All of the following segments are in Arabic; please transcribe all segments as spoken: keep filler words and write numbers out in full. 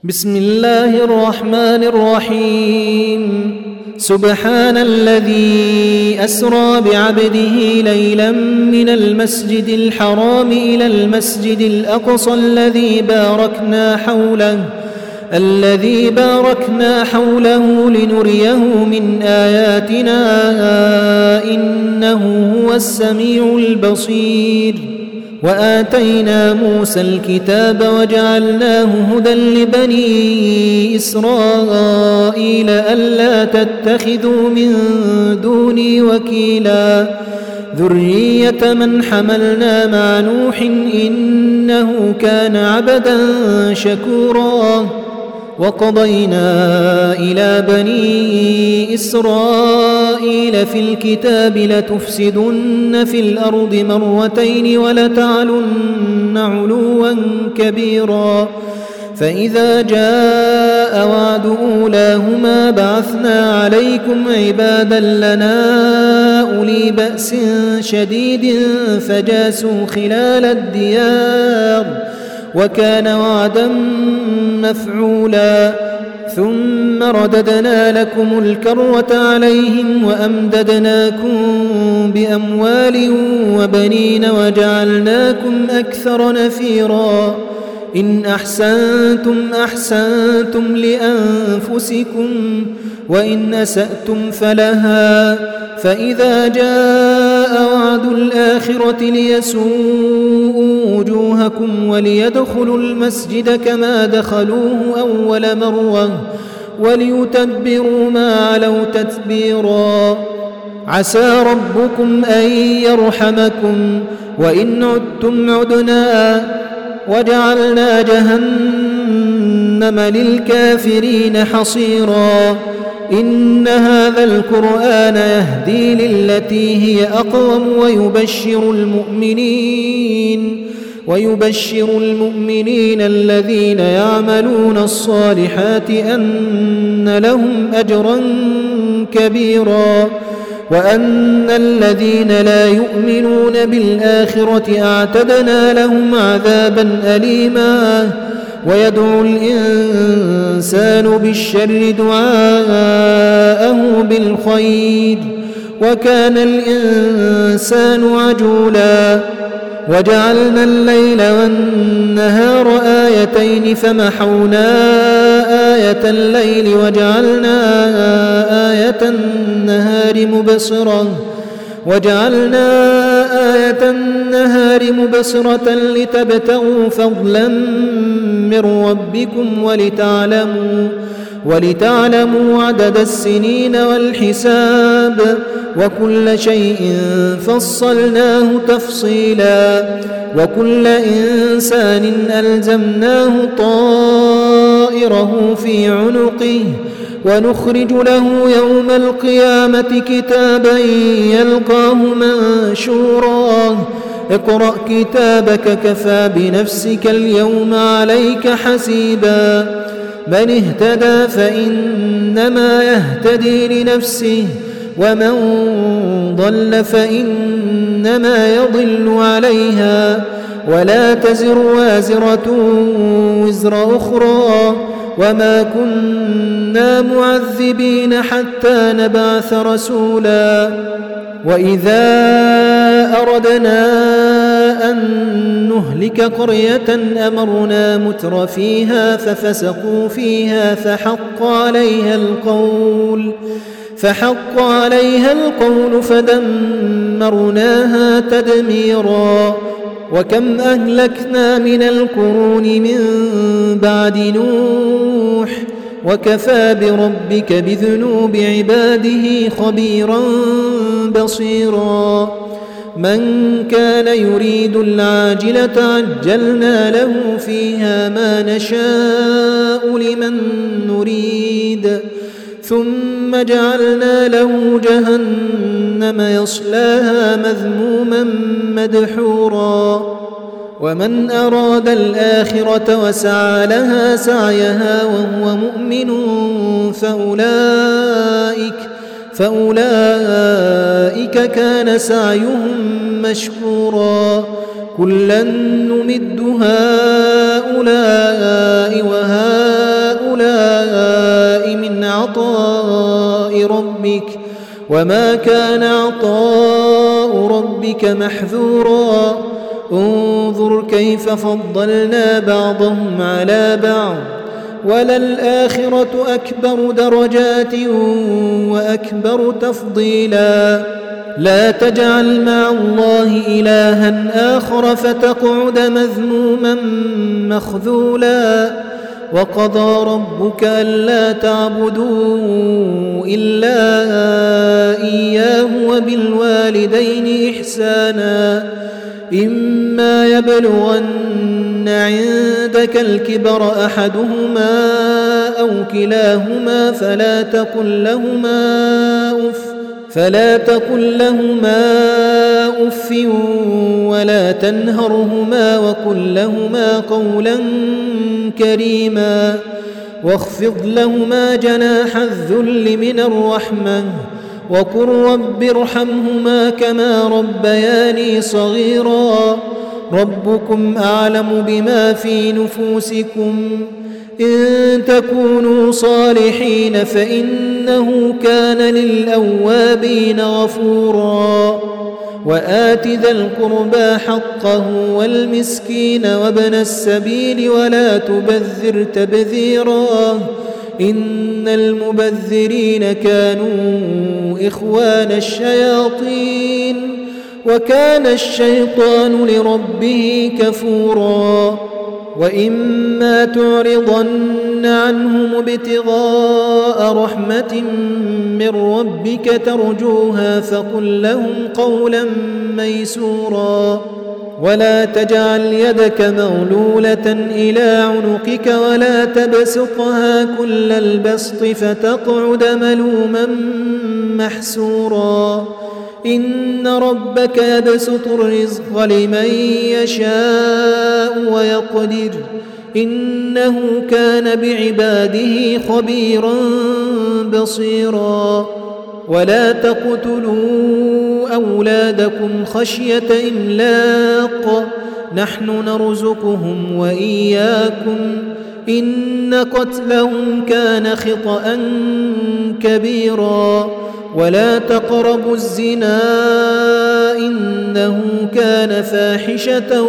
بسم الله الرحمن الرحيم سبحان الذي أسرى بعبده ليلا من المسجد الحرام إلى المسجد الأقصى الذي باركنا حوله الذي باركنا حوله لنريه من آياتنا إنه هو السميع البصير وآتينا موسى الكتاب وجعلناه هدى لبني إسرائيل ألا تتخذوا من دوني وكيلا ذرية من حملنا مع نوح إنه كان عبدا شكورا وقضينا إلى بني إسرائيل في الكتاب لتفسدن في الأرض مرتين ولتعلن علوا كبيرا فإذا جاء وعد أولاهما بعثنا عليكم عبادا لنا أولي بأس شديد فجاسوا خلال الديار وكان وعدا مفعولا ثم رددنا لكم الكرة عليهم وأمددناكم بأموال وبنين وجعلناكم أكثر نفيرا إن أحسنتم أحسنتم لأنفسكم وإن أسأتم فلها فإذا جاء وعد الآخرة ليسوءوا وجوهكم وليدخلوا المسجد كما دخلوه أول مرة وليتبروا ما علوا تتبيرا عسى ربكم أن يرحمكم وإن عدتم عدنا وجعلنا جهنم للكافرين حصيرا إن هذا القرآن يهدي للتي هي أقوم ويبشر المؤمنين ويبشر المؤمنين الذين يعملون الصالحات أن لهم أجرا كبيرا وأن الذين لا يؤمنون بالآخرة أعتدنا لهم عذابا أليما ويدعو الإنسان بالشر دعاءه بالخير وكان الإنسان عجولا وجعلنا الليل والنهار آيتين فمحونا آية الليل وجعلنا آية النهار مبصرة وجعلنا آية النهار مبصرة لتبتغوا فضلا من ربكم ولتعلموا ولتعلموا عدد السنين والحساب وكل شيء فصلناه تفصيلا وكل إنسان ألزمناه طائره في عنقه ونخرج له يوم القيامة كتابا يلقاه منشورا اقرأ كتابك كفى بنفسك اليوم عليك حسيبا من اهتدى فإنما يهتدي لنفسه ومن ضل فإنما يضل عليها ولا تزر وازرة وزر أخرى وما كنا معذبين حتى نبعث رسولا وإذا أردنا أن نهلك قرية أمرنا متر فيها ففسقوا فيها فحق عليها القول فحق عليها القول فدمرناها تدميرا وكم أهلكنا من القرون من بعد نوح وكفى بربك بذنوب عباده خبيرا بصيرا من كان يريد العاجلة عجلنا له فيها ما نشاء لمن نريد ثم جعلنا له جهنم يصلاها مذموما مدحورا ومن أراد الآخرة وسعى لها سعيها وهو مؤمن فأولئك فأولئك كان سعيهم مشكورا كلا نمد هؤلاء وهؤلاء ربك وما كان عطاء ربك محذورا انظر كيف فضلنا بعضهم على بعض وللآخرة أكبر درجات وأكبر تفضيلا لا تجعل مع الله إلها آخر فتقعد مذموما مخذولا وقضى ربك ألا تعبدوا إلا إياه وبالوالدين إحسانا إما يبلغن عندك الكبر أحدهما أو كلاهما فلا تقل لهما أف فلا تقل لهما أف ولا تنهرهما وقل لهما قولا كريما واخفض لهما جناح الذل من الرحمة وقل رب ارحمهما كما ربياني صغيرا ربكم أعلم بما في نفوسكم إن تكونوا صالحين فإنه كان للأوابين غفورا وآت ذا القربى حقه والمسكين وابن السبيل ولا تبذر تبذيرا إن المبذرين كانوا إخوان الشياطين وكان الشيطان لربه كفورا وإما تعرضن عنهم ابتغاء رحمة من ربك ترجوها فقل لهم قولا ميسورا ولا تجعل يدك مغلولة إلى عنقك ولا تبسطها كل البسط فتقعد ملوما محسورا إن ربك يبسط الرزق لمن يشاء ويقدر إنه كان بعباده خبيرا بصيرا ولا تقتلوا أولادكم خشية إملاق نحن نرزقهم وإياكم إن قتلهم كان خطأ كبيرا ولا تقربوا الزنا إنه كان فاحشة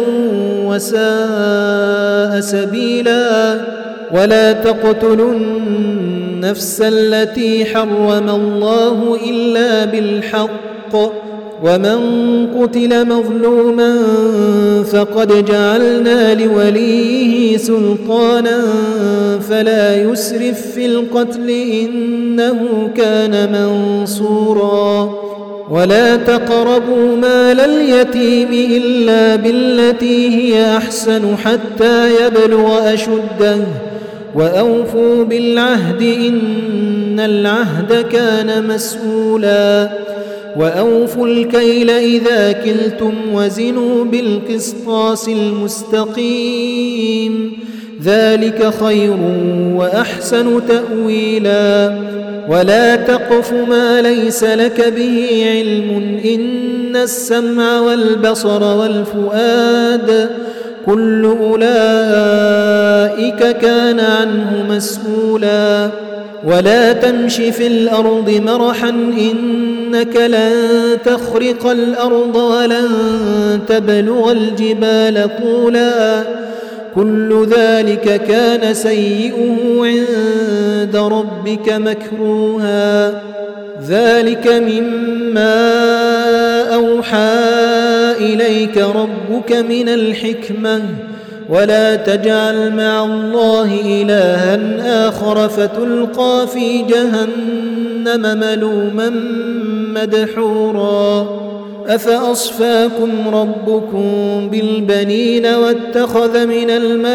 وساء سبيلا ولا تقتلوا النفس التي حرم الله إلا بالحق ومن قتل مظلوما فقد جعلنا لوليه سلطانا فلا يسرف في القتل إنه كان منصورا ولا تقربوا مال اليتيم إلا بالتي هي أحسن حتى يبلغ أشده وأوفوا بالعهد إن العهد كان مسؤولا وأوفوا الكيل إذا كلتم وزنوا بالقسطاس المستقيم ذلك خير وأحسن تأويلا ولا تقف ما ليس لك به علم إن السمع والبصر والفؤاد كل أولئك كان عنه مسؤولا ولا تمش في الأرض مرحا إنك لن تخرق الأرض ولن تبلغ الجبال طولا كل ذلك كان سيئه عند ربك مكروها ذلك مما أوحى إليك ربك من الحكمة ولا تجعل مع الله إلها آخر فتلقى في جهنم ملوما مدحورا أفأصفاكم ربكم بالبنين واتخذ من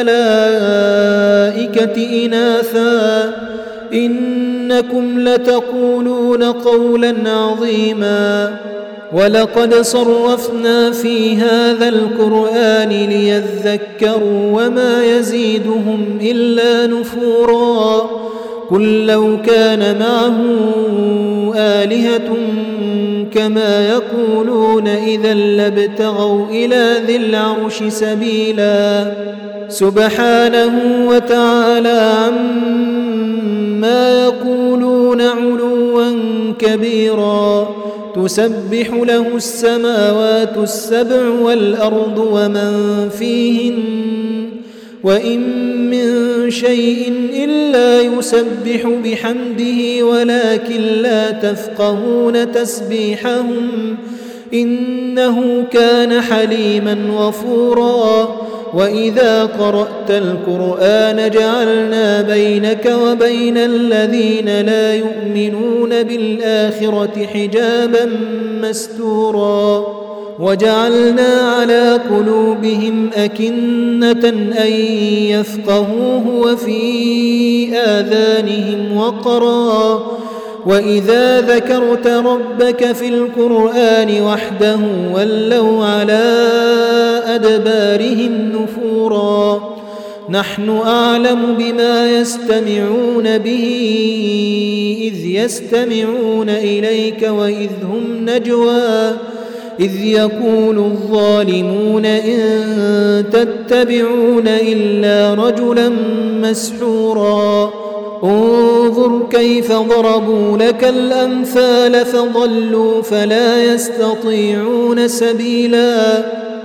الملائكة إناثا إنكم لتقولون قولا عظيما ولقد صرفنا في هذا القرآن ليذكروا وما يزيدهم إلا نفورا قل لو كان معه آلهة كما يقولون إذا لابتغوا إلى ذي العرش سبيلا سبحانه وتعالى عما يقولون علوا كبيرا تسبح له السماوات السبع والأرض ومن فيهن وإن من شيء إلا يسبح بحمده ولكن لا تفقهون تسبيحهم إنه كان حليما غفورا وإذا قرأت القرآن جعلنا بينك وبين الذين لا يؤمنون بالآخرة حجابا مستورا وجعلنا على قلوبهم أكنة أن يفقهوه وفي آذانهم وقرا وإذا ذكرت ربك في القرآن وحده ولوا على أدبارهم نفورا نحن أعلم بما يستمعون به إذ يستمعون إليك وإذ هم نجوى إذ يقول الظالمون إن تتبعون إلا رجلا مسحورا انظر كيف ضربوا لك الأمثال فضلوا فلا يستطيعون سبيلا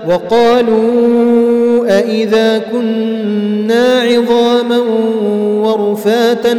وقالوا أإذا كنا عظاما ورفاتا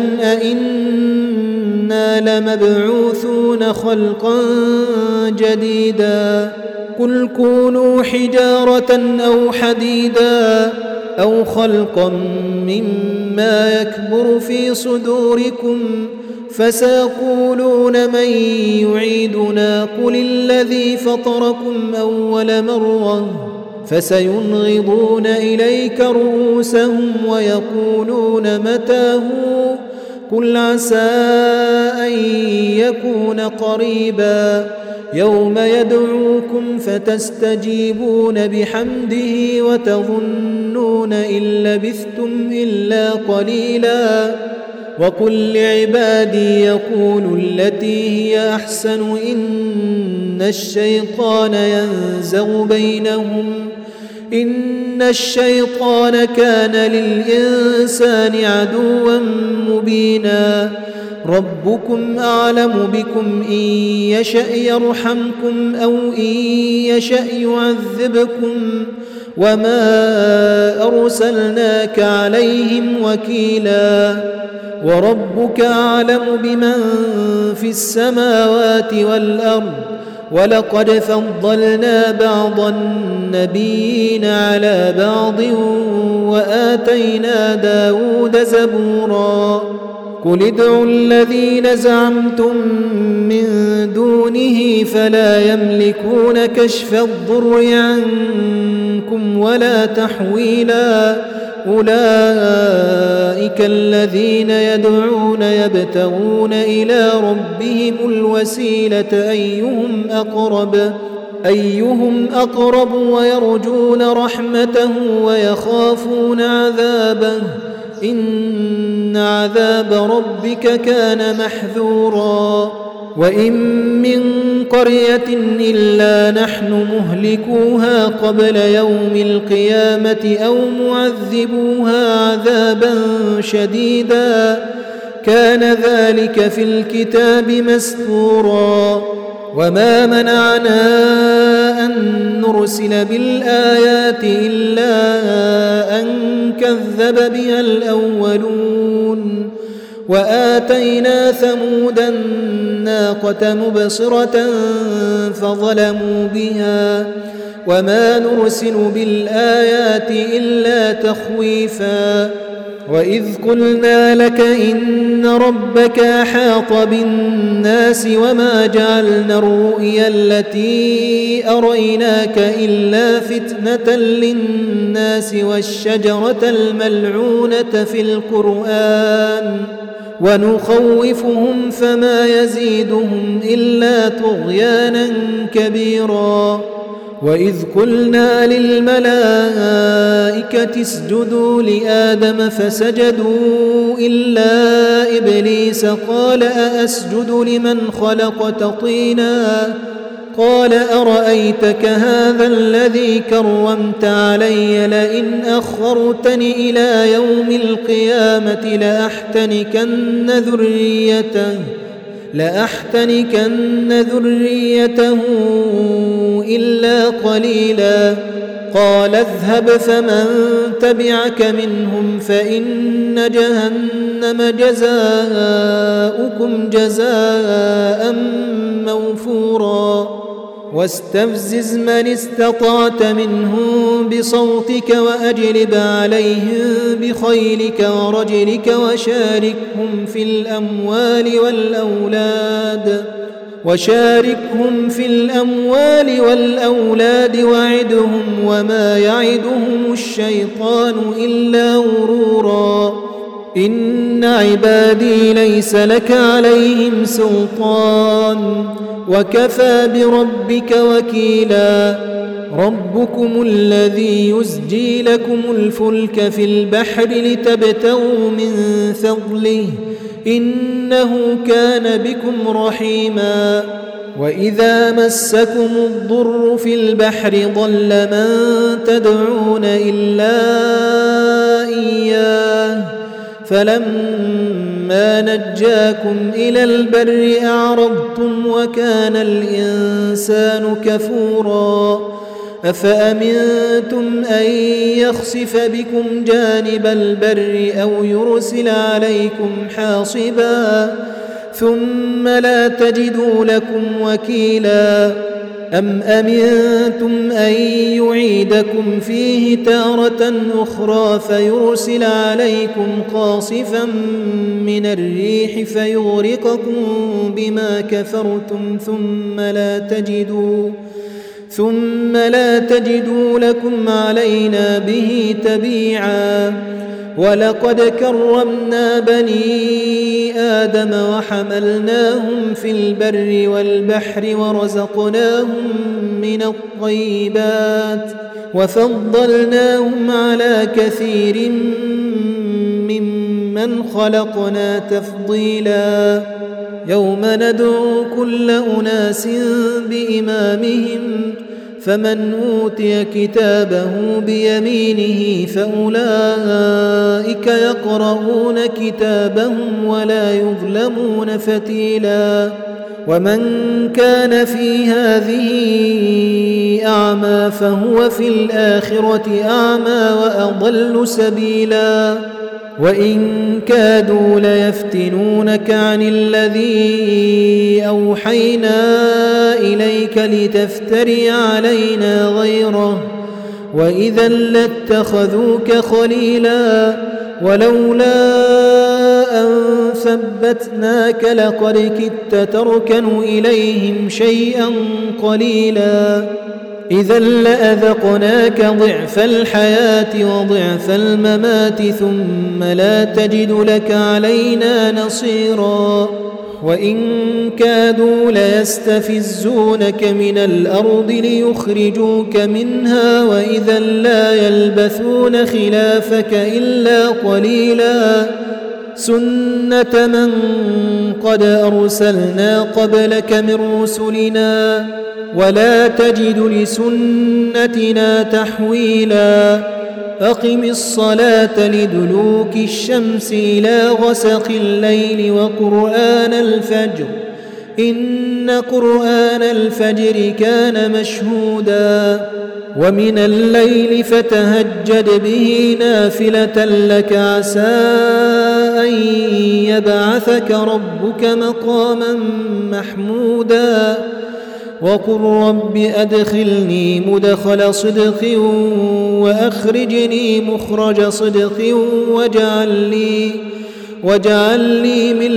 أإنا لمبعوثون خلقا جديدا قل كونوا حجارة أو حديدا أو خلقا مما يكبر في صدوركم فسيقولون من يعيدنا قل الذي فطركم أول مرة فسينغضون إليك رؤوسهم ويقولون متى هو قل عسى أن يكون قريبا يوم يدعوكم فتستجيبون بحمده وتظنون إن لبثتم إلا قليلا وقل لعبادي يقولوا التي هي أحسن إن الشيطان ينزغ بينهم إن الشيطان كان للإنسان عدوا مبينا ربكم أعلم بكم إن يشأ يرحمكم أو إن يشأ يعذبكم وما أرسلناك عليهم وكيلا وربك أعلم بمن في السماوات والأرض ولقد فضلنا بعض النبيين على بعض وآتينا داود زبورا قل ادعوا الذين زعمتم من دونه فلا يملكون كشف الضر عنكم ولا تحويلا أولئك الذين يدعون يبتغون إلى ربهم الوسيلة أيهم أقرب أيهم أقرب ويرجون رحمته ويخافون عذابه إن عذاب ربك كان محذورا وإن من قرية إلا نحن مهلكوها قبل يوم القيامة أو معذبوها عذابا شديدا كان ذلك في الكتاب مسطورا وما منعنا أن نرسل بالآيات إلا أن كذب بها الأولون وآتينا ثمود الناقة مبصرة فظلموا بها وما نرسل بالآيات إلا تخويفا وإذ قلنا لك إن ربك أحاط بالناس وما جعلنا الرؤيا التي أريناك إلا فتنة للناس والشجرة الملعونة في القرآن ونخوفهم فما يزيدهم إلا طغيانا كبيرا وإذ قلنا للملائكة اسجدوا لآدم فسجدوا إلا إبليس قال أأسجد لمن خلقت طينا قال أرأيتك هذا الذي كرمت علي لئن أخرتني إلى يوم القيامة لأحتنكن ذريته لأحتنكن ذريته إلا قليلا قال اذهب فمن تبعك منهم فإن جهنم جزاؤكم جزاء موفورا واستفزز من استطعت منهم بصوتك وأجلب عليهم بخيلك ورجلك وشاركهم في الأموال والأولاد وشاركهم في الأموال والأولاد وعدهم وما يعدهم الشيطان إلا غرورا إن عبادي ليس لك عليهم سلطان وكفى بربك وكيلا ربكم الذي يزجي لكم الفلك في البحر لتبتغوا من فضله إنه كان بكم رحيما وإذا مسكم الضر في البحر ضل من تدعون إلا إياه فلما نجاكم إلى البر أعرضتم وكان الإنسان كفورا أفأمنتم أن يخسف بكم جانب البر أو يرسل عليكم حاصبا ثم لا تجدوا لكم وكيلا أم أمنتم أن يعيدكم فيه تارة أخرى فيرسل عليكم قاصفا من الريح فيغرقكم بما كفرتم ثم لا تجدوا ثم لا تجدوا لكم علينا به تبيعا ولقد كرمنا بني آدم وحملناهم في البر والبحر ورزقناهم من الطيبات وفضلناهم على كثير ممن خلقنا تفضيلا يوم ندعو كل أناس بإمامهم فمن أوتي كتابه بيمينه فأولئك يقرؤون كتابهم ولا يظلمون فتيلا ومن كان في هذه أعمى فهو في الآخرة أعمى وأضل سبيلا وإن كادوا ليفتنونك عن الذي أوحينا إليك لتفتري علينا غيره وإذا لاتخذوك خليلا ولولا أن ثبتناك لقد كدت تركن إليهم شيئا قليلا إذا لأذقناك ضعف الحياة وضعف الممات ثم لا تجد لك علينا نصيرا وإن كادوا ليستفزونك من الأرض ليخرجوك منها وإذا لا يلبثون خلافك إلا قليلا سنة من قد أرسلنا قبلك من رسلنا ولا تجد لسنتنا تحويلا أقم الصلاة لدلوك الشمس إلى غسق الليل وقرآن الفجر إن قرآن الفجر كان مشهودا ومن الليل فتهجد به نافلة لك عسى أن يبعثك ربك مقاما محمودا وقل رب أدخلني مدخل صدق وأخرجني مخرج صدق واجعل لي, واجعل لي من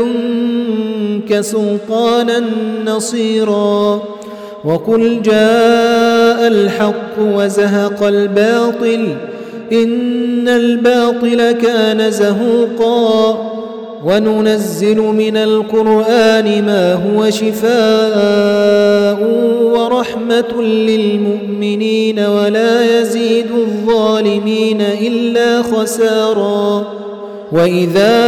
لدنك سلطانا نصيرا وقل جاء الحق وزهق الباطل إن الباطل كان زهوقا وننزل من القرآن ما هو شفاء ورحمة للمؤمنين ولا يزيد الظالمين إلا خسارا وإذا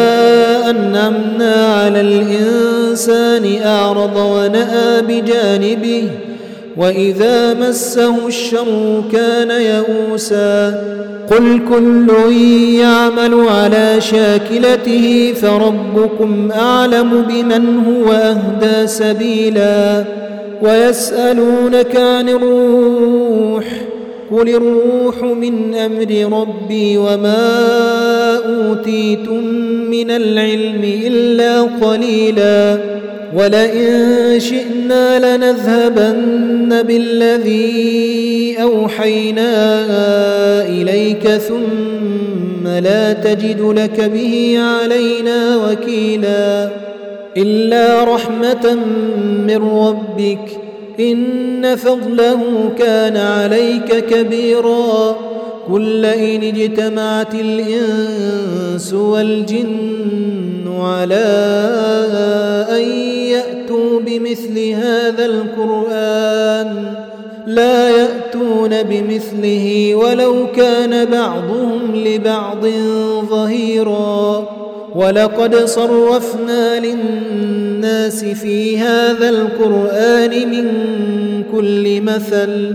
أنعمنا على الإنسان أعرض ونأى بجانبه وإذا مسه الشر كان يئوسا قل كل يعمل على شاكلته فربكم أعلم بمن هو أهدى سبيلا ويسألونك عن الروح قل الروح من أمر ربي وما أوتيتم من العلم إلا قليلا ولئن شئنا لنذهبن بالذي أوحينا إليك ثم لا تجد لك به علينا وكيلا إلا رحمة من ربك إن فضله كان عليك كبيرا قل لئن اجتمعت الإنس والجن على أن يأتوا بمثل هذا القرآن لا يأتون بمثله ولو كان بعضهم لبعض ظهيرا ولقد صرفنا للناس في هذا القرآن من كل مثل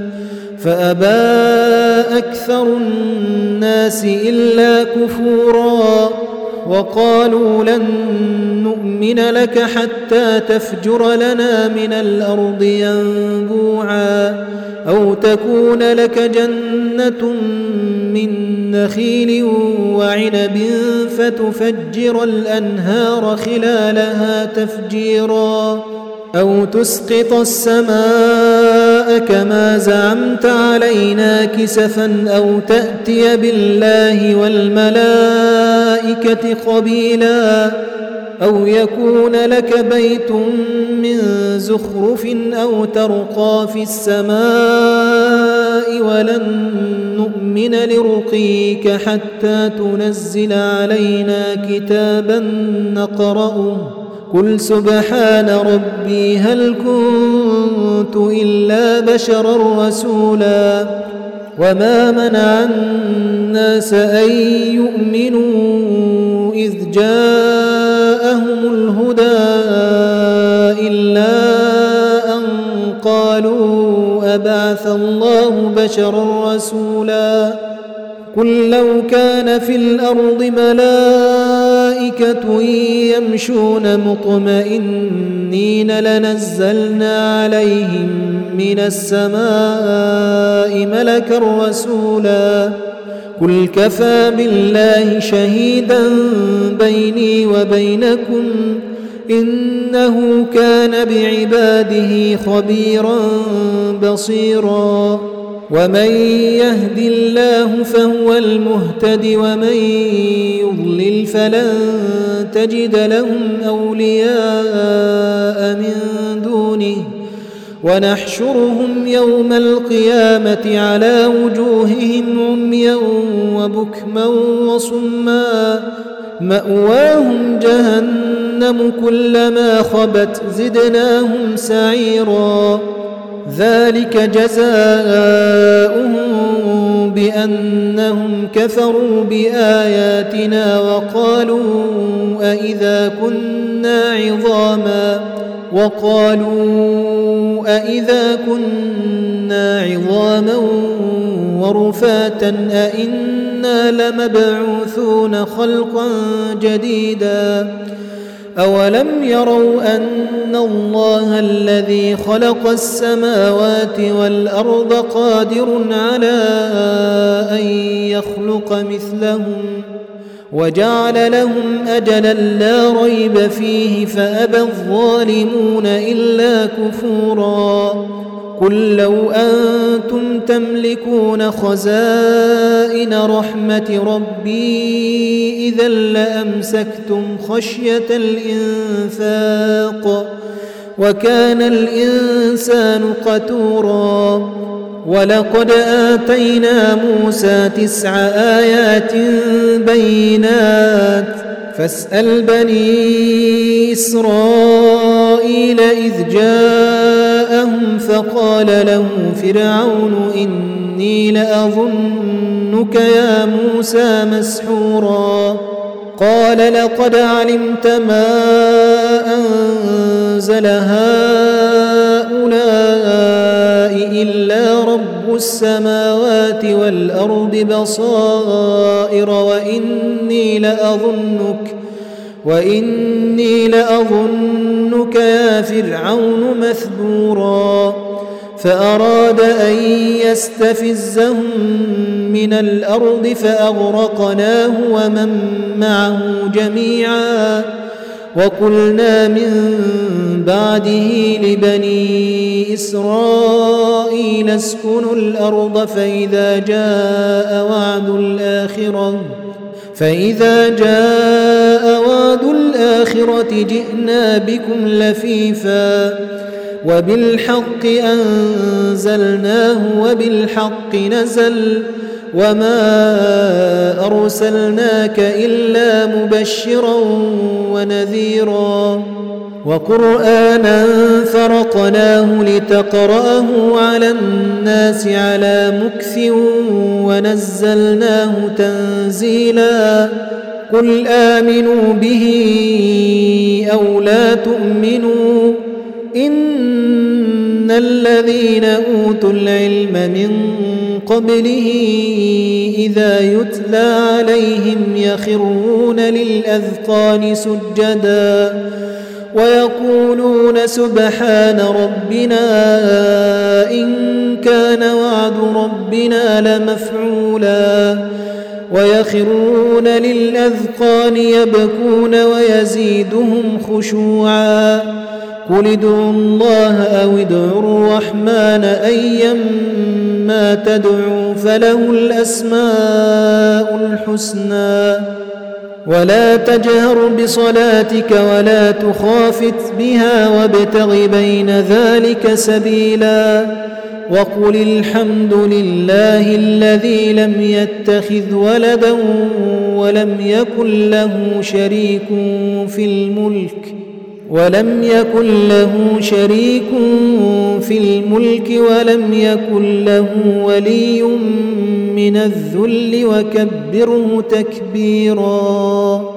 فأبى أكثر الناس إلا كفورا وقالوا لن نؤمن لك حتى تفجر لنا من الأرض ينبوعا أو تكون لك جنة من نخيل وعنب فتفجر الأنهار خلالها تفجيرا أو تسقط السماء كما زعمت علينا كسفا أو تأتي بالله والملائكة قبيلا أو يكون لك بيت من زخرف أو ترقى في السماء ولن نؤمن لرقيك حتى تنزل علينا كتابا نقرأه قل سبحان ربي هل كنت إلا بشرا رسولا وما منع الناس أن يؤمنوا إذ جاءهم الهدى إلا أن قالوا أبعث الله بشرا رسولا قل لو كان في الأرض ملائكة يمشون مطمئنين لنزلنا عليهم من السماء ملكا رسولا قل كفى بالله شهيدا بيني وبينكم إنه كان بعباده خبيرا بصيرا ومن يهد الله فهو المهتد ومن يضلل فلن تجد لهم أولياء من دونه ونحشرهم يوم القيامة على وجوههم عميا وبكما وصما مأواهم جهنم كلما خبت زدناهم سعيرا ذلك جزاؤهم بأنهم كفروا بآياتنا وقالوا أئذا كنا عظاما وقالوا أئذا كنا عظاما ورفاتا أئنا لمبعوثون خلقا جديدا أولم يروا أن الله الذي خلق السماوات والأرض قادر على أن يخلق مثلهم وجعل لهم أجلا لا ريب فيه فأبى الظالمون إلا كفورا قل لو أنتم تملكون خزائن رحمة ربي إذا لأمسكتم خشية الإنفاق وكان الإنسان قتورا ولقد آتينا موسى تسع آيات بينات فاسأل بني إسرائيل إذ جاءهم فقال له فرعون إني لأظنك يا موسى مسحورا قال لقد علمت ما أنزل هؤلاء إلا رب السماوات والأرض بصائر وإني لأظنك وإني لأظنك يا فرعون مثبورا فأراد أن يستفزهم من الأرض فأغرقناه ومن معه جميعا وقلنا من بعده لبني إسرائيل اسكنوا الأرض فإذا جاء وعد الآخرة فإذا جاء وعد الآخرة جئنا بكم لفيفا وبالحق أنزلناه وبالحق نزل وما أرسلناك إلا مبشرا ونذيرا وقرآنا فرقناه لتقرأه على الناس على مكث ونزلناه تنزيلا قل آمنوا به أو لا تؤمنوا إن الذين أوتوا العلم من قبله إذا يتلى عليهم يخرون للأذقان سجدا ويقولون سبحان ربنا إن كان وعد ربنا لمفعولا ويخرون للأذقان يبكون ويزيدهم خشوعا قل ادعوا الله أو ادعوا الرحمن أيما تدعوا فله الأسماء الحسنى ولا تجهر بصلاتك ولا تخافت بها وابتغ بين ذلك سبيلا وقل الحمد لله الذي لم يتخذ ولدا ولم يكن له شريك في الملك ولم يكن له شريك في الملك ولم يكن له ولي من الذل وكبره تكبيرا.